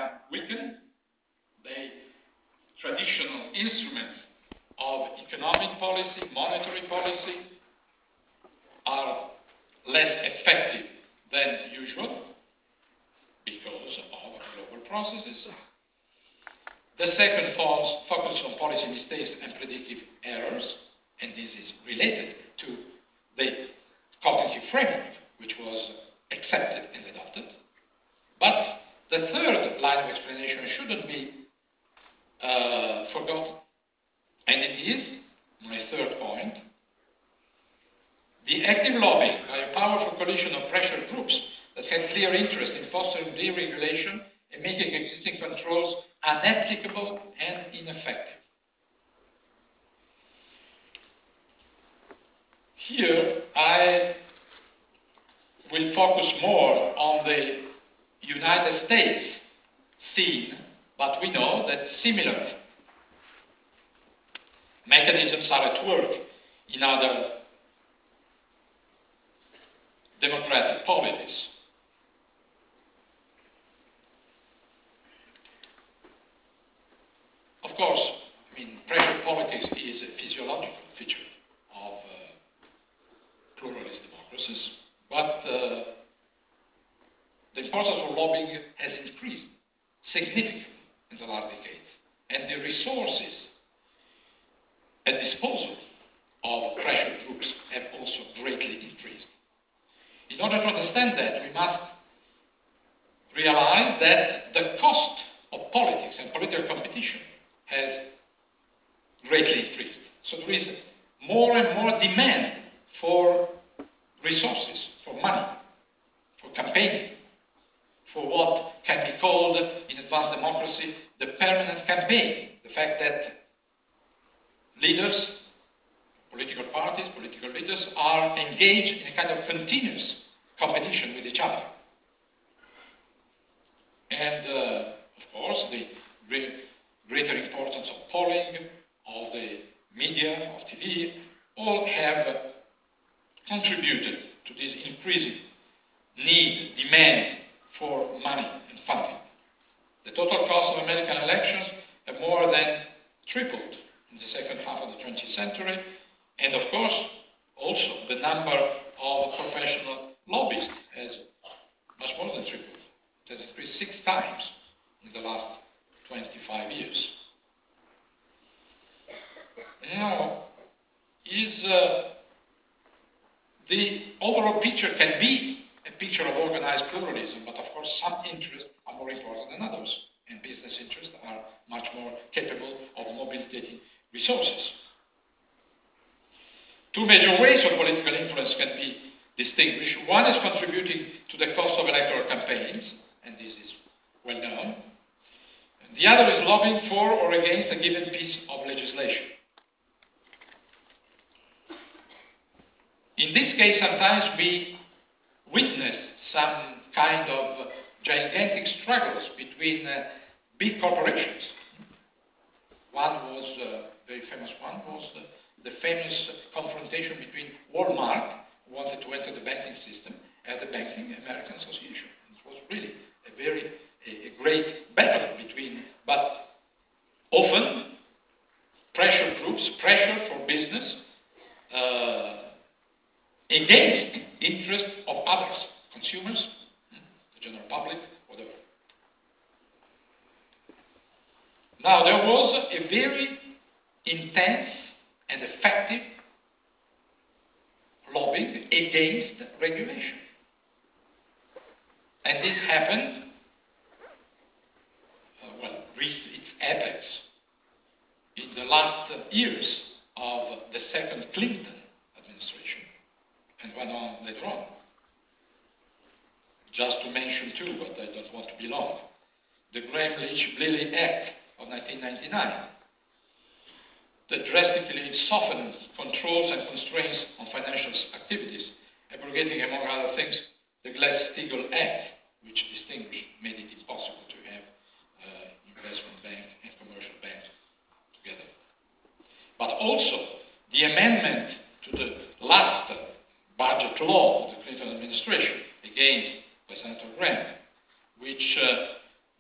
become weakened. The traditional instruments of economic policy, monetary policy, are less effective than usual because of global processes. The second focus on policy mistakes and predictive errors, and this is related to the cognitive framework, which was accepted and adopted. But the third line of explanation shouldn't be forgotten, and it is, my third point, the active lobbying by a powerful coalition of pressure groups that had clear interest in fostering deregulation and making existing controls unapplicable and ineffective. Here, I will focus more on the United States scene, but we know that similar mechanisms are at work in other democratic polities. Of course, pressure politics is a physiological feature of pluralist democracies, but the importance of lobbying has increased significantly in the last decades, and the resources at disposal of pressure groups have also greatly increased. In order to understand that, we must realize that the cost of politics and political competition has greatly increased. So there is more and more demand for resources, for money, for campaigning, for what can be called in advanced democracy the permanent campaign, the fact that leaders, political parties, political leaders are engaged in a kind of continuous competition with each other. And of course, the greater importance of polling, of the media, of TV, all have contributed to this increasing need, demand for money and funding. The total cost of American elections have more than tripled in the second half of the 20th century, and of course, also the number of professional lobbyists has much more than tripled. It has increased 6 times in the last 25 years. Now, the overall picture can be a picture of organized pluralism, but of course some interests are more important than others, and business interests are much more capable of mobilizing resources. 2 major ways of political influence can be distinguished. One is contributing to the cost of electoral campaigns, and this is well known. And the other is lobbying for or against a given piece of legislation. In this case, sometimes we witness some kind of gigantic struggles between big corporations. One was, very famous one, was the famous confrontation between Walmart, who wanted to enter the banking system, and the Banking American Association. It was really a great battle between, but often pressure groups, pressure for business, against interest of others, consumers, the general public, whatever. Now, there was a very intense and effective lobbying against regulation. And this happened, reached its apex in the last years of the second Clinton administration, and went on later on. Just to mention 2, but I don't want to be long. The Gramm-Leach-Bliley Act of 1999, that drastically softened controls and constraints on financial activities, abrogating, among other things, the Glass-Steagall Act, which made it impossible to have investment bank and commercial banks together. But also the amendment to the last budget law of the Clinton administration, again by Senator Gramm, which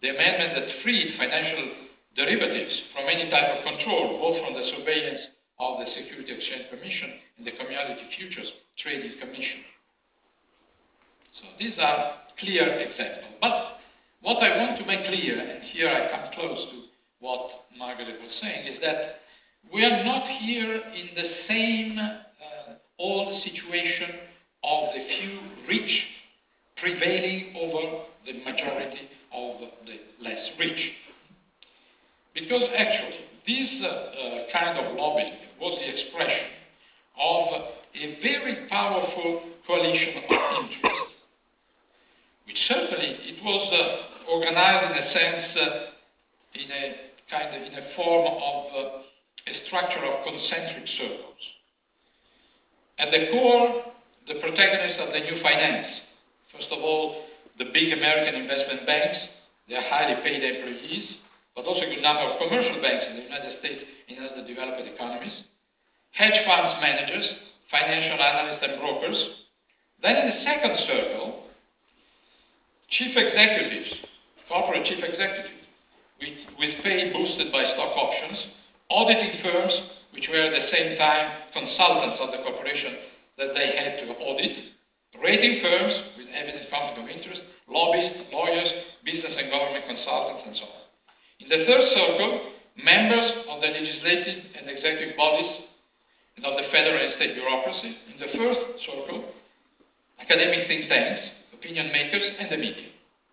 the amendment that freed financial derivatives from any type of control, both from the surveillance of the Security Exchange Commission and the Commodity Futures Trading Commission. So these are clear examples. But what I want to make clear, and here I come close to what Margaret was saying, is that we are not here in the same old situation of the few rich prevailing over the majority of the less rich. Because actually, this kind of lobbying was the expression of a very powerful coalition of interest, which certainly it was organized in a sense, in a form of a structure of concentric circles. At the core, the protagonists of the new finance. First of all, the big American investment banks, their highly paid employees, but also a good number of commercial banks in the United States and other developed economies, hedge funds managers, financial analysts and brokers. Then in the second circle, chief executives, corporate chief executives, with pay boosted by stock options, auditing firms, which were at the same time consultants of the corporation that they had to audit, rating firms with evident conflict of interest, lobbyists, lawyers, business and government consultants, and so on. In the third circle, members of the legislative and executive bodies and of the federal and state bureaucracy. In the fourth circle, academic think tanks, opinion makers, and the media.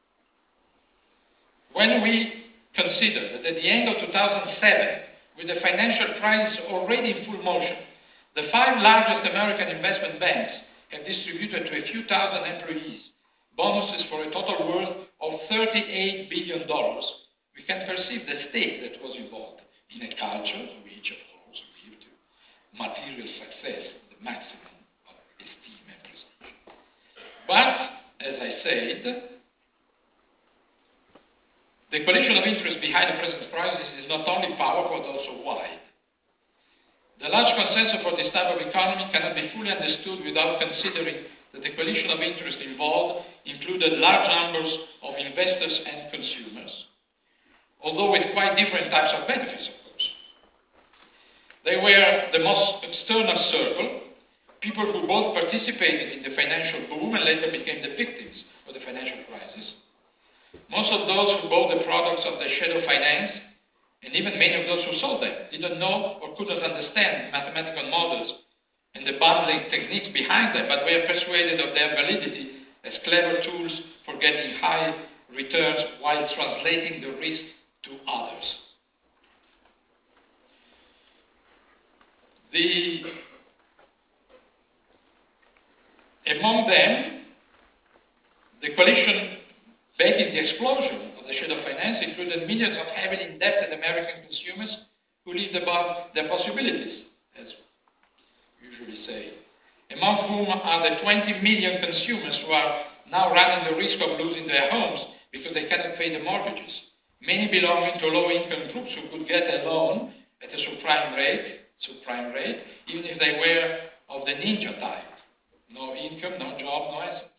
When we consider that at the end of 2007, with the financial crisis already in full motion, the 5 largest American investment banks have distributed to a few thousand employees bonuses for a total worth of $38 billion, we can perceive the stake that was involved in a culture which, of course, gives to material success the maximum of esteem and prestige. But, as I said, the coalition of interest behind the present crisis is not only powerful but also wide. The large consensus for this type of economy cannot be fully understood without considering that the coalition of interest involved included large numbers of investors and consumers, although with quite different types of benefits, of course. They were the most external circle, people who both participated in the financial boom and later became the victims of the financial crisis. Most of those who bought the products of the shadow finance, and even many of those who sold them, didn't know or couldn't understand the mathematical models and the bundling techniques behind them, but were persuaded of their validity as clever tools for getting high returns while translating the risk to others. Among them, the coalition backing the explosion of the shadow finance included millions of heavily indebted American consumers who lived above their possibilities, as we usually say, among whom are the 20 million consumers who are now running the risk of losing their homes because they cannot pay the mortgages, many belonging to low-income groups who could get a loan at a subprime rate, even if they were of the ninja type. No income, no job, no asset.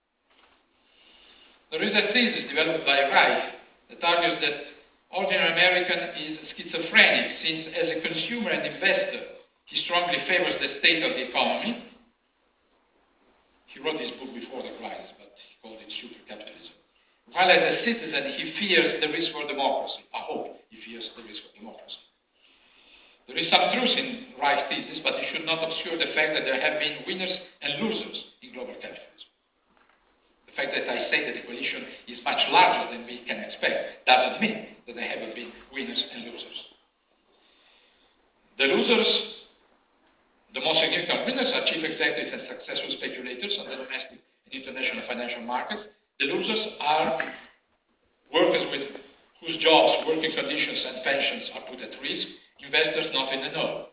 There is a thesis developed by Reich that argues that ordinary American is schizophrenic since as a consumer and investor, he strongly favors the state of the economy. He wrote this book before the crisis, but he called it super capitalism. While as a citizen, he fears the risk for democracy. I hope he fears the risk of democracy. There is some truth in Reich's thesis, but it should not obscure the fact that there have been winners and losers in global capitalism. The fact that I say that the coalition is much larger than we can expect doesn't mean that there haven't been winners and losers. The losers, the most significant winners, are chief executives and successful speculators on the domestic and international financial markets. The losers are workers whose jobs, working conditions, and pensions are put at risk, investors not in the know.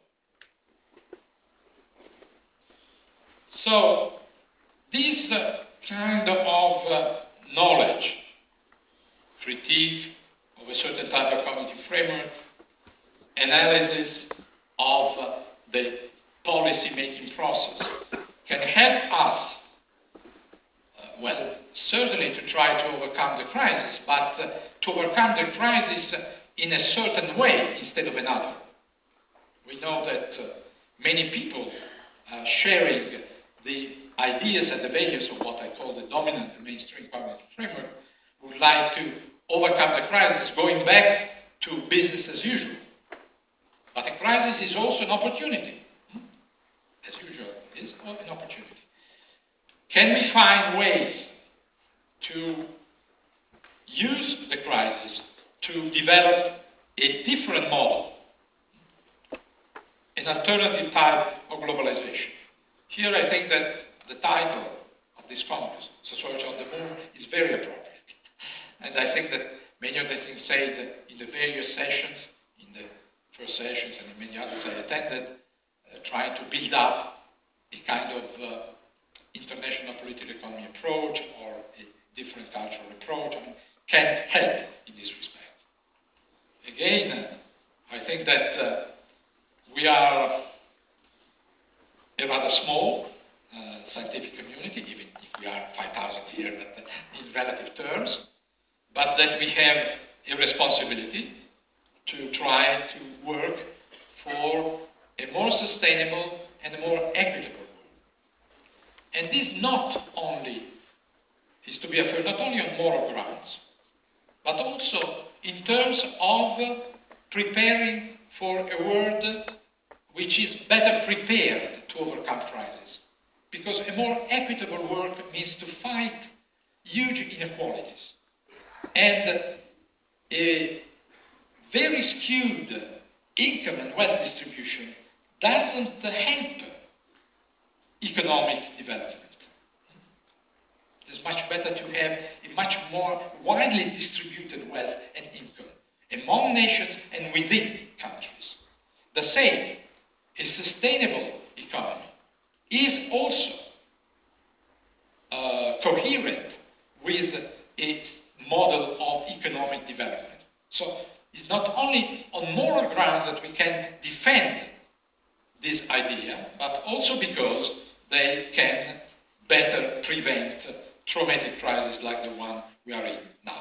So, this kind of knowledge, critique of a certain type of cognitive framework, analysis of the policy-making process can help us, well, certainly to try to overcome the crisis, but to overcome the crisis in a certain way instead of another. We know that many people sharing the ideas and the values of what I call the dominant mainstream cognitive framework would like to overcome the crisis going back to business as usual. But a crisis is also an opportunity. As usual, it is an opportunity. Can we find ways to use the crisis to develop a different model, an alternative type of globalization? Here I think that the title of this congress, Sociology on the Move, is very appropriate. And I think that many of the things said in the various sessions, in the first sessions and in many others I attended, trying to build up a kind of international political economy approach or a different cultural approach, can help in this respect. Again, I think that we are a rather small scientific community, even if we are 5,000 here, but in relative terms, but that we have a responsibility to try to work for a more sustainable and a more equitable world. And this not only is to be affirmed not only on moral grounds, but also in terms of preparing for a world which is better prepared to overcome crises. Because a more equitable world means to fight huge inequalities. And a very skewed income and wealth distribution doesn't help economic development. It's much better to have a much more widely distributed wealth and income among nations and within countries. The same, a sustainable economy is also coherent with a model of economic development. So it's not only on moral grounds that we can defend this idea, but also because they can better prevent traumatic crises like the one we are in now.